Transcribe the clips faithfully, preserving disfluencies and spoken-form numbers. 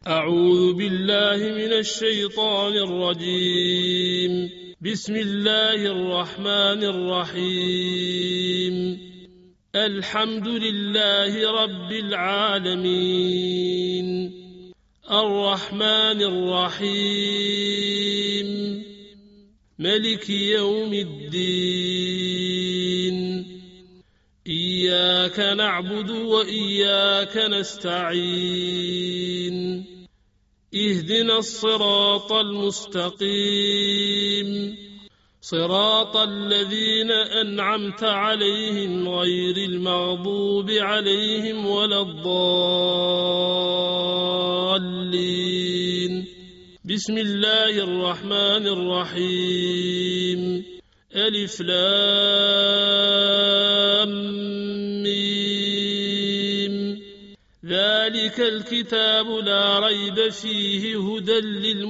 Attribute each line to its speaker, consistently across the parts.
Speaker 1: أعوذ بالله من الشيطان الرجيم. بسم الله الرحمن الرحيم. الحمد لله رب العالمين الرحمن الرحيم ملك يوم الدين إياك نعبد وإياك نستعين اهدنا الصراط المستقيم صراط الذين أنعمت عليهم غير المغضوب عليهم ولا الضالين. بسم الله الرحمن الرحيم. ألف لام ميم. ذلك الكتاب لا ريب فيه هدى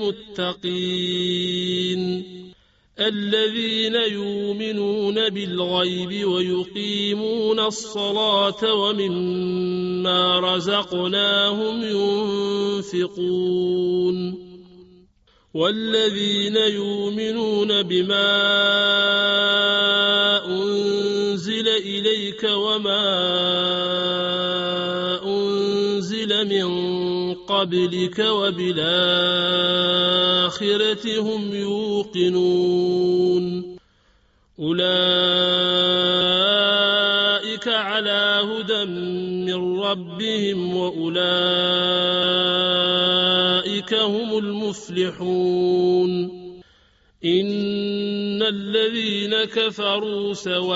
Speaker 1: للمتقين الذين يؤمنون بالغيب ويقيمون الصلاة ومما رزقناهم ينفقون والذين يؤمنون بما أنزل إليك وما أنزل من قبلك وبالآخرة هم يوقنون أولئك على هدى من ربهم وأولئك هم المفلحون. إن الذين كفروا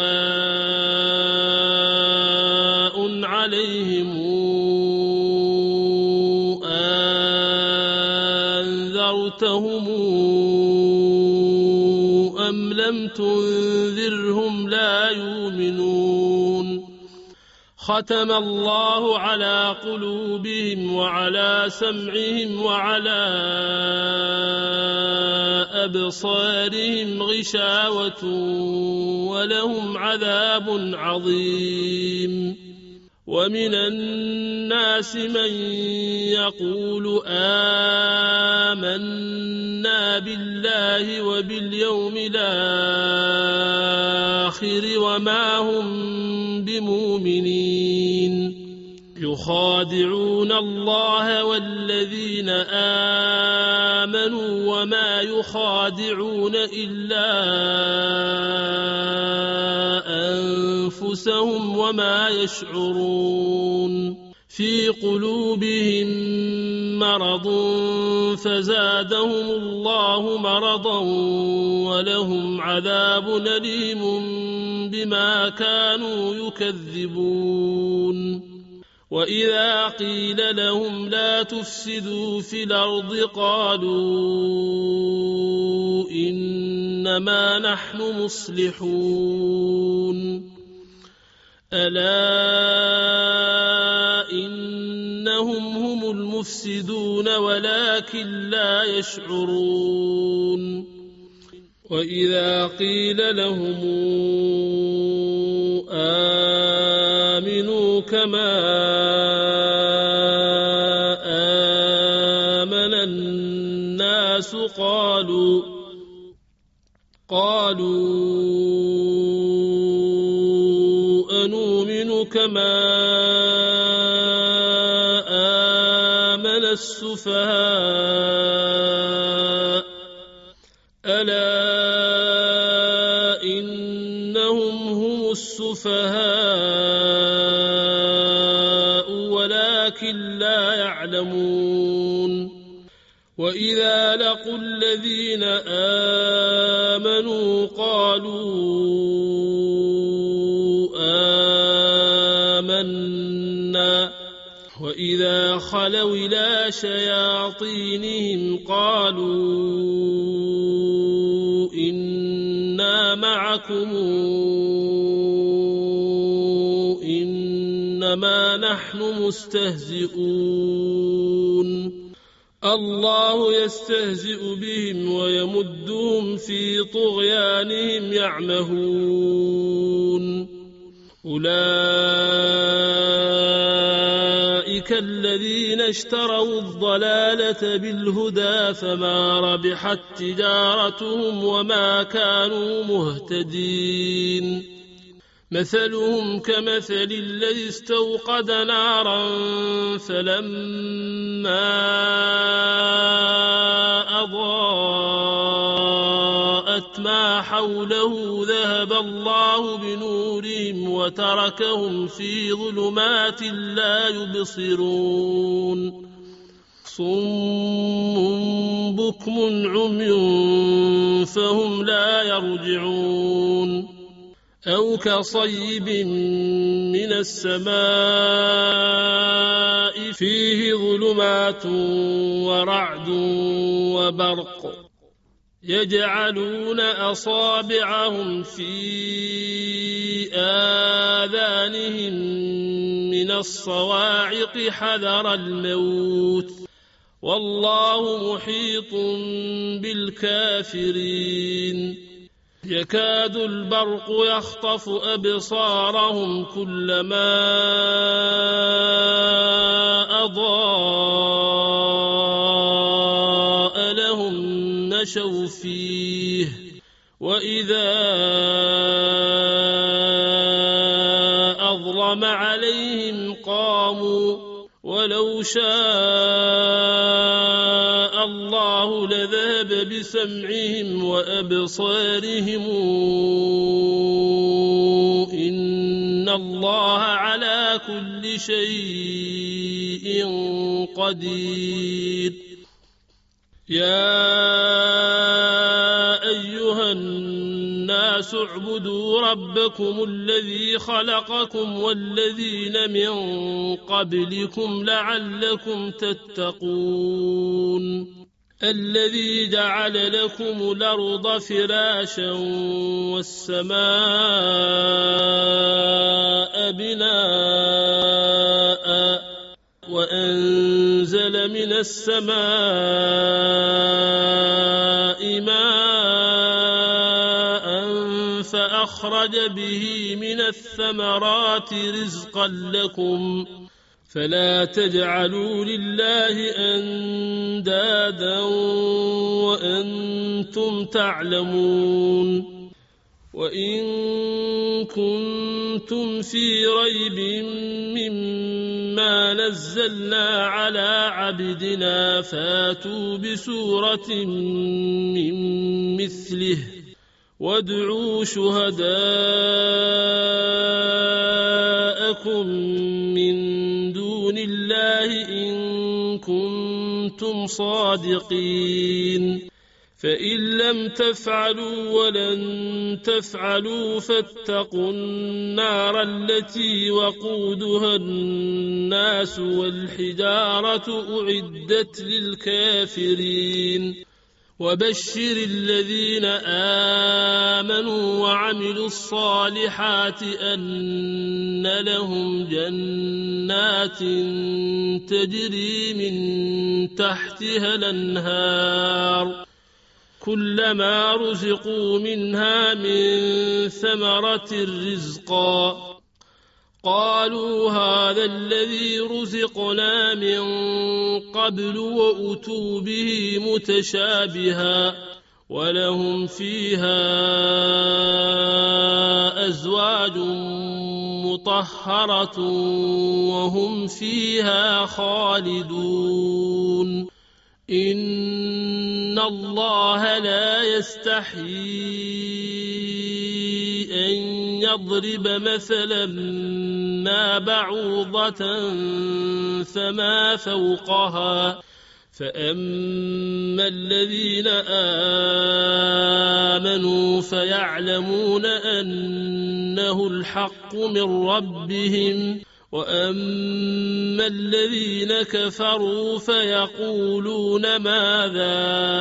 Speaker 1: سواء عليهم أنذرتهم أم لم تنذرهم لا يؤمنون. ختم الله على قلوبهم وعلى سمعهم وعلى أبصارهم غشاوة ولهم عذاب عظيم. ومن الناس من يقول آمنا بالله وباليوم الآخر وما هم بمؤمنين يخادعون الله والذين آمنوا وما يخادعون إلا أنفسهم وما يشعرون. في قلوبهم مرض فزادهم الله مرضا ولهم عذاب أليم بما كانوا يكذبون. وإذا قيل لهم لا تفسدوا في الأرض قالوا إنما نحن مصلحون. ألا إنهم هم المفسدون ولكن لا يشعرون. وإذا قيل لهم آمنوا كما آمن الناس قالوا قالوا أنؤمن كما آمن السفهاء ألا إنهم هم السفهاء ولكن لا يعلمون. وإذا لقوا الذين آمنوا قالوا آمنا وإذا خلوا إلى شياطينهم قالوا إنا معكم إنما نحن مستهزئون. الله يستهزئ بهم ويمدهم في طغيانهم يعمهون. أولئك أولئك الذين اشتروا الضلالة بالهدى فما ربحت تجارتهم وما كانوا مهتدين مثلهم كمثل الذي استوقد نارا فلما أضاءت ما حوله ذهب الله بنورهم وتركهم في ظلمات لا يبصرون صم بكم عمي فهم لا يرجعون أو كصيب من السماء فيه ظلمات ورعد وبرق يجعلون أصابعهم في آذانهم من الصواعق حذر الموت والله محيط بالكافرين يكاد البرق يخطف أبصارهم كلما أضاء لهم مشوا فيه وإذا أظلم عليهم قاموا ولو شاء الله لذهب بسمعهم وأبصارهم إن الله على كل شيء قدير يا أيها الناس اعبدوا ربكم الذي خلقكم والذين من قبلكم لعلكم تتقون الذي جعل لكم الأرض فراشا والسماء بناء وأنزل من السماء ماء فأخرج به من الثمرات رزقا لكم فلا تجعلوا لله أندادا وأنتم تعلمون وإن كنتم في ريب مما نزلنا على عبدنا فاتوا بسورة من مثله وادعوا شهداءكم من دون الله إن كنتم صادقين فإن لم تفعلوا ولن تفعلوا فاتقوا النار التي وقودها الناس والحجارة أعدت للكافرين وبشر الذين آمنوا وعملوا الصالحات أن لهم جنات تجري من تحتها الأنهار كلما رزقوا منها من ثمرة رزقا قالوا هذا الذي رزقنا من قبل وأتوا به متشابها ولهم فيها أزواج مطهرة وهم فيها خالدون إن الله لا يستحيي أن يضرب مثلا ما بعوضة فما فوقها فأما الذين آمنوا فيعلمون أنه الحق من ربهم وأما الذين كفروا فيقولون ماذا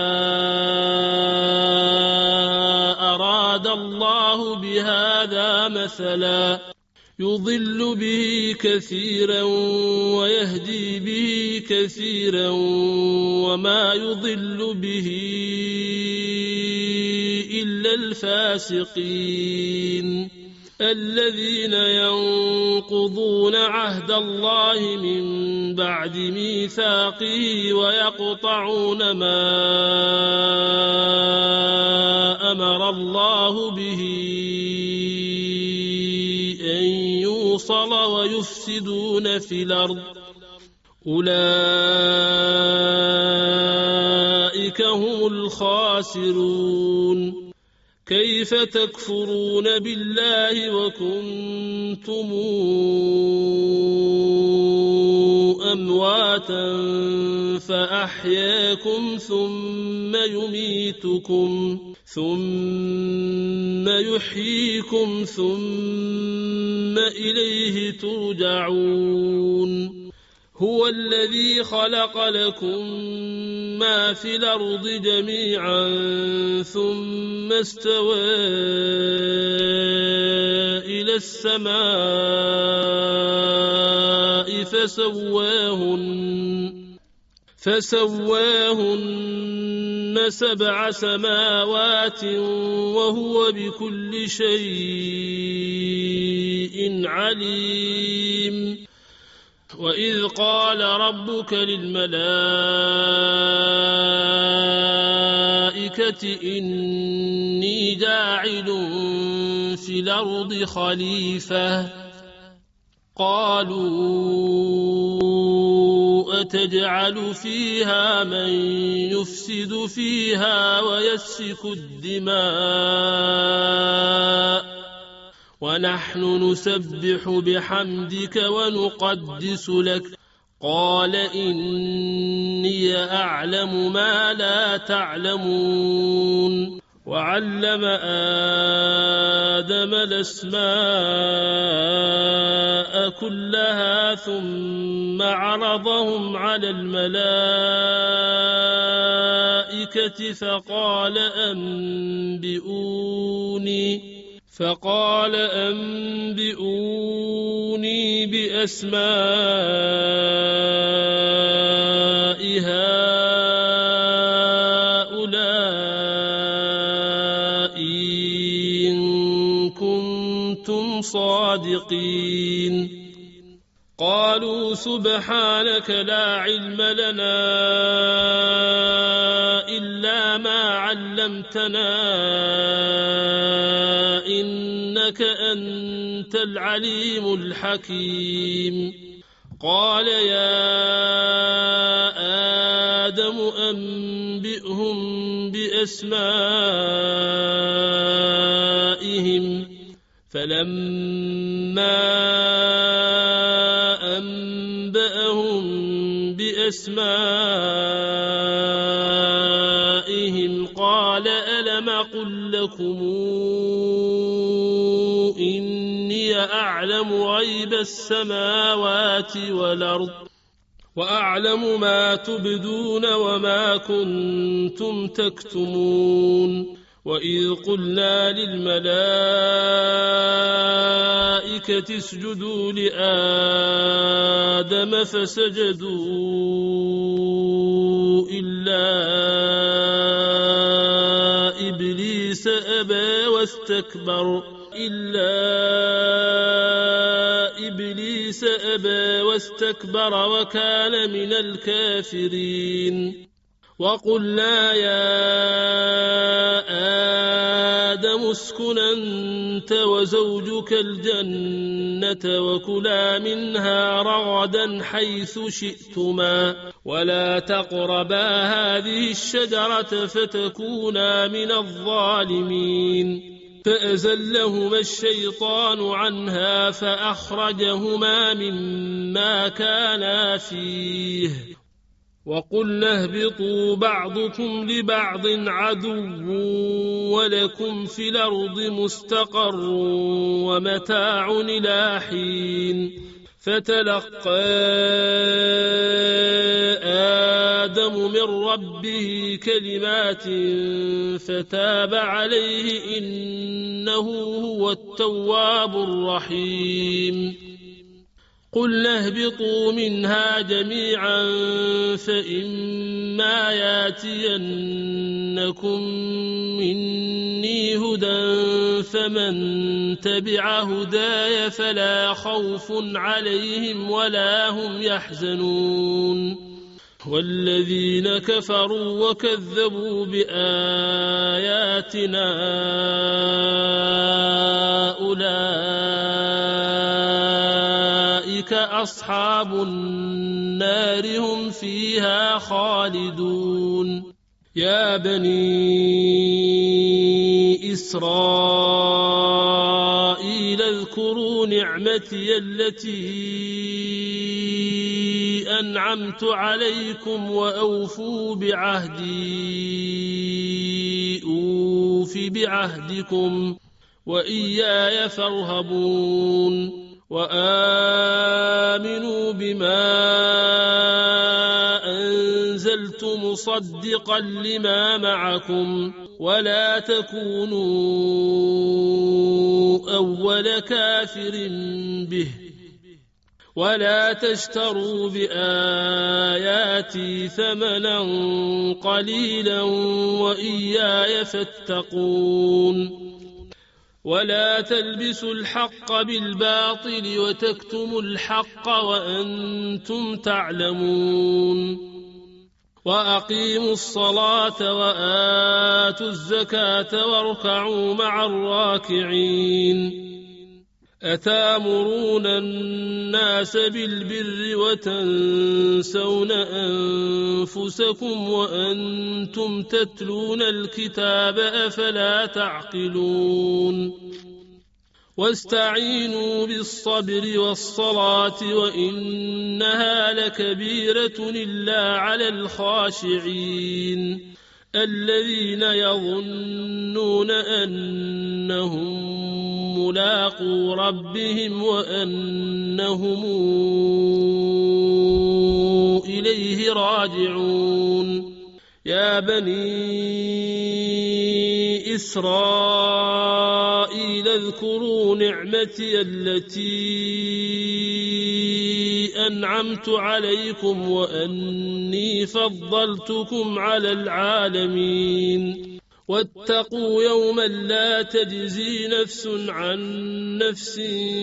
Speaker 1: أراد الله بهذا مثلا يضل به كثيرا ويهدي به كثيرا وما يضل به إلا الفاسقين الذين ينقضون عهد الله من بعد ميثاقه ويقطعون ما أمر الله به أن يوصل ويفسدون في الأرض أولئك هم الخاسرون كيف تكفرون بالله وكنتم أمواتا فأحياكم ثم يميتكم ثم يحييكم ثم إليه ترجعون هو الذي خلق لكم ما في الأرض جميعا ثم استوى إلى السماء فسواهن فسواهن سبع سماوات وهو بكل شيء عليم وإذ قال ربك للملائكة إني جاعل في الأرض خليفة قالوا أتجعل فيها من يفسد فيها ويسفك الدماء ونحن نسبح بحمدك ونقدس لك قال إني أعلم ما لا تعلمون وعلم آدم الأسماء كلها ثم عرضهم على الملائكة فقال أنبئوني فقال أنبئوني بأسماء هؤلاء إن كنتم صادقين قالوا سبحانك لا علم لنا إلا ما علمتنا إنك أنت العليم الحكيم قال يا آدم أنبئهم بأسمائهم فلما أنبأهم بأسمائهم قال ألم أقل لكم إني أعلم غيب السماوات والأرض وأعلم ما تبدون وما كنتم تكتمون وإذ قلنا للملائكة اسجدوا لآدم فسجدوا إلا إبليس أبى واستكبر إلا إبليس أبى واستكبر وكان من الكافرين وقلنا يا آدم اسكن أنت وزوجك الجنة وكلا منها رغدا حيث شئتما ولا تقربا هذه الشجرة فتكونا من الظالمين فأزلهما الشيطان عنها فأخرجهما مما كانا فيه وقلنا اهبطوا بعضكم لبعض عدو ولكم في الأرض مستقر ومتاع إلى حين فتلقى آدم من ربه كلمات فتاب عليه إنه هو التواب الرحيم قلنا اهبطوا منها جميعا فإما ياتينكم مني هدى فمن تبع هداي فلا خوف عليهم ولا هم يحزنون والذين كفروا وكذبوا بآياتنا أولئك أصحاب النار هم فيها خالدون يا بني إسرائيل اذكروا نعمتي التي أنعمت عليكم وأوفوا بعهدي أوف بعهدكم وإياي فارهبون وآمنوا بما أنزلت مصدقا لما معكم ولا تكونوا أول كافر به ولا تشتروا بآياتي ثمنا قليلا وإياي فاتقون ولا تلبسوا الحق بالباطل وتكتموا الحق وأنتم تعلمون وأقيموا الصلاة وآتوا الزكاة واركعوا مع الراكعين أتامرون الناس بالبر وتنسون أنفسكم وأنتم تتلون الكتاب أفلا تعقلون واستعينوا بالصبر والصلاة وإنها لكبيرة إلا على الخاشعين الذين يظنون أنهم ملاقو ربهم وأنهم إليه راجعون يا بني إسرائيل اذكروا نعمتي التي أنعمت عليكم وأني فضلتكم على العالمين واتقوا يوما لا تجزي نفس عن نفس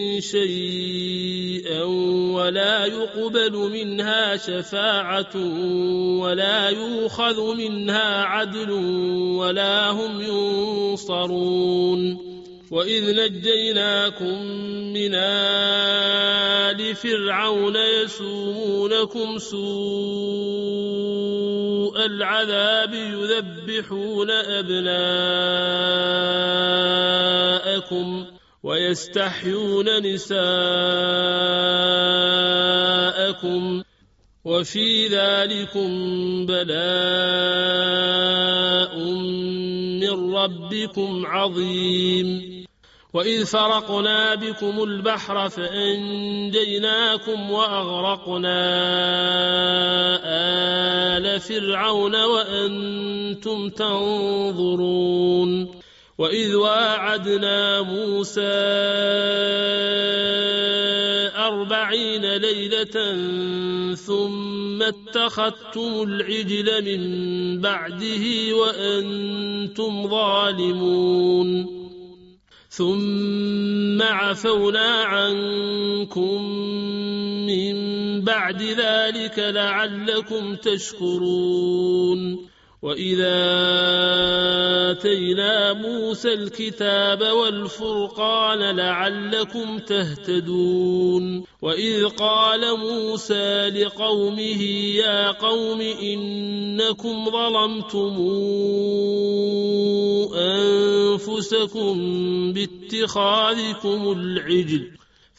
Speaker 1: شيئا ولا يقبل منها شفاعة ولا يؤخذ منها عدل ولا هم ينصرون وإذ نجيناكم من آل فرعون يسومونكم سوء العذاب يذبحون أبناءكم ويستحيون نساءكم وفي ذلكم بلاء من ربكم عظيم وإذ فرقنا بكم البحر فأنجيناكم وأغرقنا آل فرعون وأنتم تنظرون وإذ واعدنا موسى أربعين ليلة ثم اتخذتم العجل من بعده وأنتم ظالمون ثم عفونا عنكم من بعد ذلك لعلكم تشكرون وإذا آتينا موسى الكتاب والفرقان لعلكم تهتدون وإذ قال موسى لقومه يا قوم إنكم ظلمتم أنفسكم باتخاذكم العجل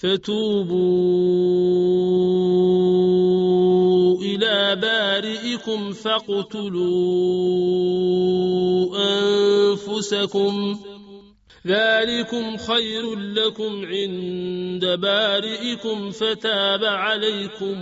Speaker 1: فتوبوا إلى بارئكم فاقتلوا أنفسكم ذلكم خير لكم عند بارئكم فتاب عليكم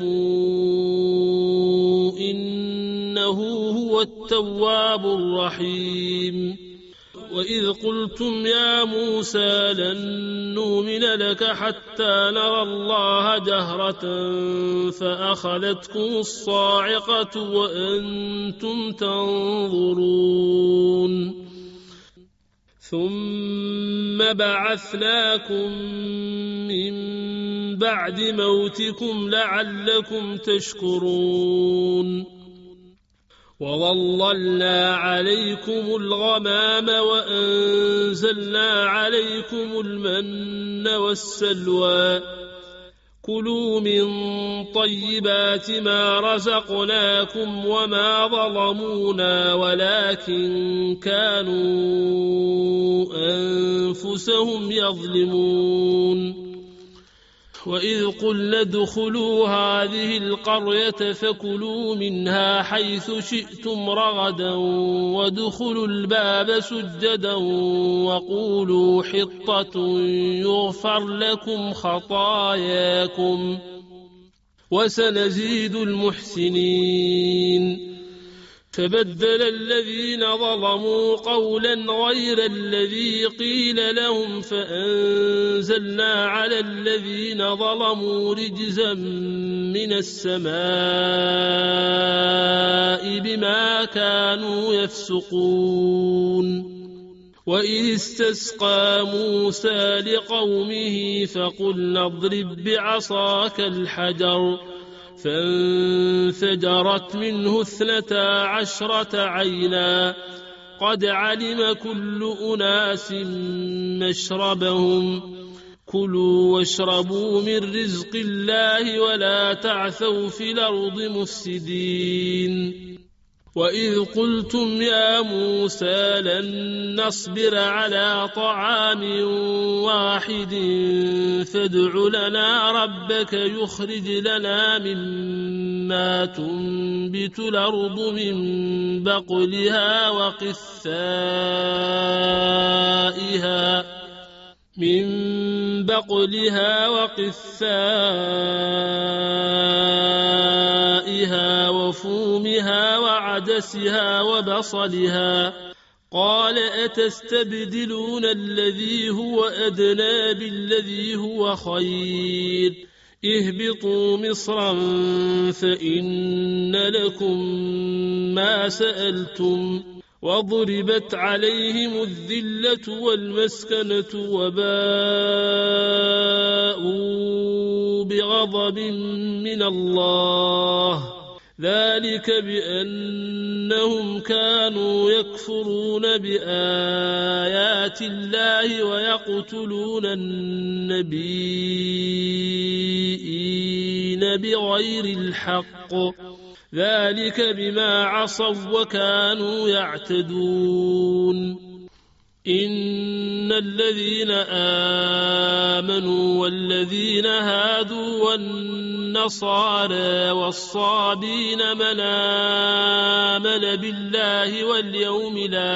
Speaker 1: إنه هو التواب الرحيم وإذ قلتم يا موسى لن نؤمن لك حتى نرى الله جهرة فأخذتكم الصاعقة وأنتم تنظرون ثم بعثناكم من بعد موتكم لعلكم تشكرون وظللنا عليكم الغمام وأنزلنا عليكم المن والسلوى كلوا من طيبات ما رزقناكم وما ظلمونا ولكن كانوا أنفسهم يظلمون وإذ قلنا ادخلوا هذه القرية فكلوا منها حيث شئتم رغدا وادخلوا الباب سجدا وقولوا حطة يغفر لكم خطاياكم وسنزيد المحسنين فبدل الذين ظلموا قولا غير الذي قيل لهم فأنزلنا على الذين ظلموا رجزا من السماء بما كانوا يفسقون وإذ استسقى موسى لقومه فقلنا اضرب بعصاك الحجر فانفجرت منه اثنتا عشرة عينا قد علم كل أناس مشربهم كلوا واشربوا من رزق الله ولا تعثوا في الأرض مفسدين وإذ قلتم يا موسى لن نصبر على طعام واحد فادع لنا ربك يخرج لنا مما تنبت الأرض من بقلها وقثائها من بقلها وقثائها وفومها وعدسها وبصلها قال أتستبدلون الذي هو أدنى بالذي هو خير اهبطوا مصرا فإن لكم ما سألتم وضربت عليهم الذلة والمسكنة وباءوا بغضب من الله ذلك بأنهم كانوا يكفرون بآيات الله ويقتلون النبيين بغير الحق ذلك بما عصوا وكانوا يعتدون إن الذين آمنوا والذين هادوا والنصارى والصابين من آمن بالله واليوم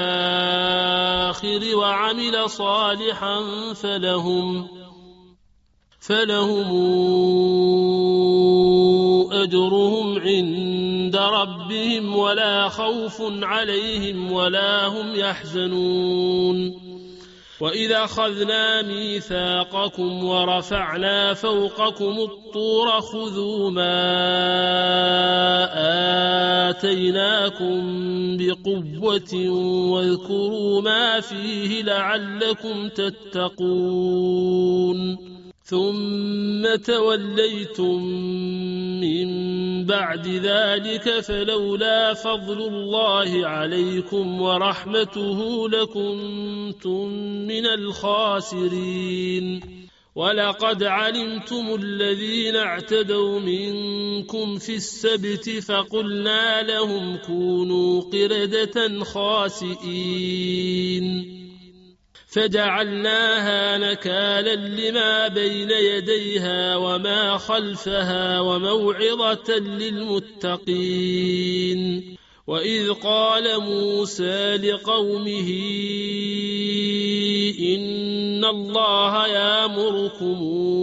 Speaker 1: الآخر وعمل صالحا فلهم فلهم أجرهم عند ربهم ولا خوف عليهم ولا هم يحزنون وإذا أخذنا ميثاقكم ورفعنا فوقكم الطور خذوا ما آتيناكم بقوة واذكروا ما فيه لعلكم تتقون ثم توليتم من بعد ذلك فلولا فضل الله عليكم ورحمته لكنتم من الخاسرين ولقد علمتم الذين اعتدوا منكم في السبت فقلنا لهم كونوا قردة خاسئين فجعلناها نكالا لما بين يديها وما خلفها وموعظة للمتقين وإذ قال موسى لقومه إن الله يأمركم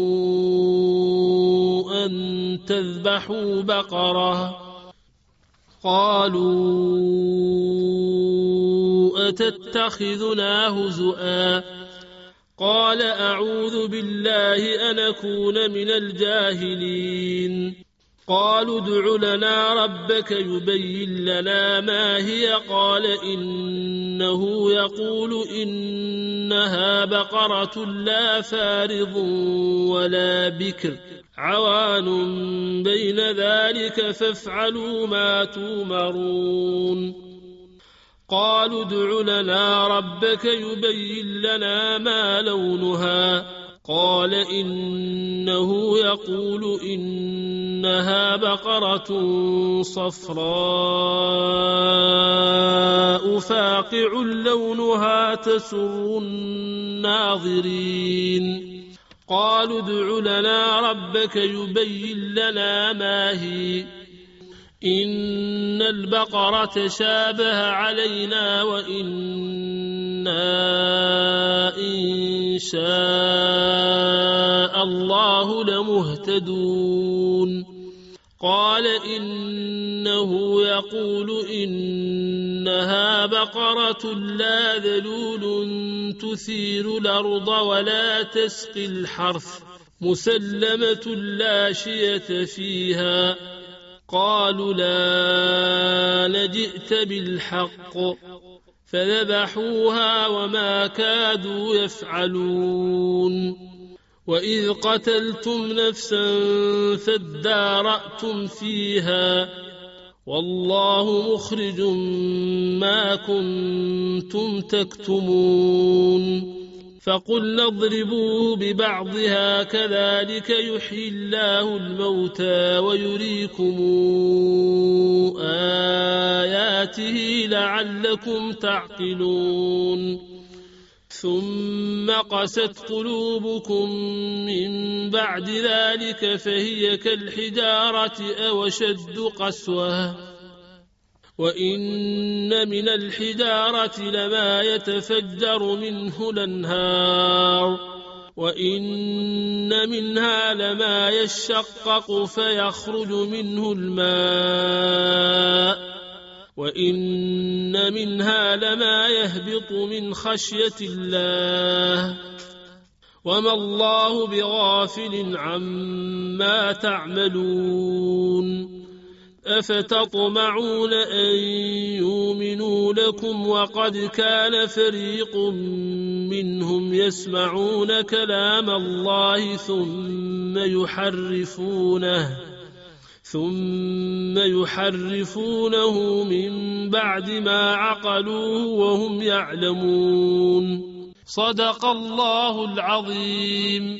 Speaker 1: أن تذبحوا بقرة قالوا تتخذنا هزؤا قال أعوذ بالله أن أكون من الجاهلين قالوا ادع لنا ربك يبين لنا ما هي قال إنه يقول إنها بقرة لا فارض ولا بكر عوان بين ذلك فافعلوا ما تؤمرون قالوا ادع لنا ربك يبين لنا ما لونها قال إنه يقول إنها بقرة صفراء فاقع لونها تسر الناظرين قالوا ادع لنا ربك يبين لنا ما هي إن البقرة شابه علينا وإنا إن شاء الله لمهتدون قال إنه يقول إنها بقرة لا ذلول تثير الأرض ولا تسقي الحرث مسلمة لا شية فيها قالوا لا نجئت بالحق فذبحوها وما كادوا يفعلون وإذ قتلتم نفسا فادارأتم فيها والله مخرج ما كنتم تكتمون فقلنا اضربوه ببعضها كذلك يحيي الله الموتى ويريكم آياته لعلكم تعقلون ثم قست قلوبكم من بعد ذلك فهي كالحجارة أو أشد قسوة وإن من الحجارة لما يتفجر منه الأنهار وإن منها لما يشقق فيخرج منه الماء وإن منها لما يهبط من خشية الله وما الله بغافل عما تعملون أفتطمعون أن يؤمنوا لكم وقد كان فريق منهم يسمعون كلام الله ثم يحرفونه ثم يحرفونه من بعد ما عقلوه وهم يعلمون صدق الله العظيم.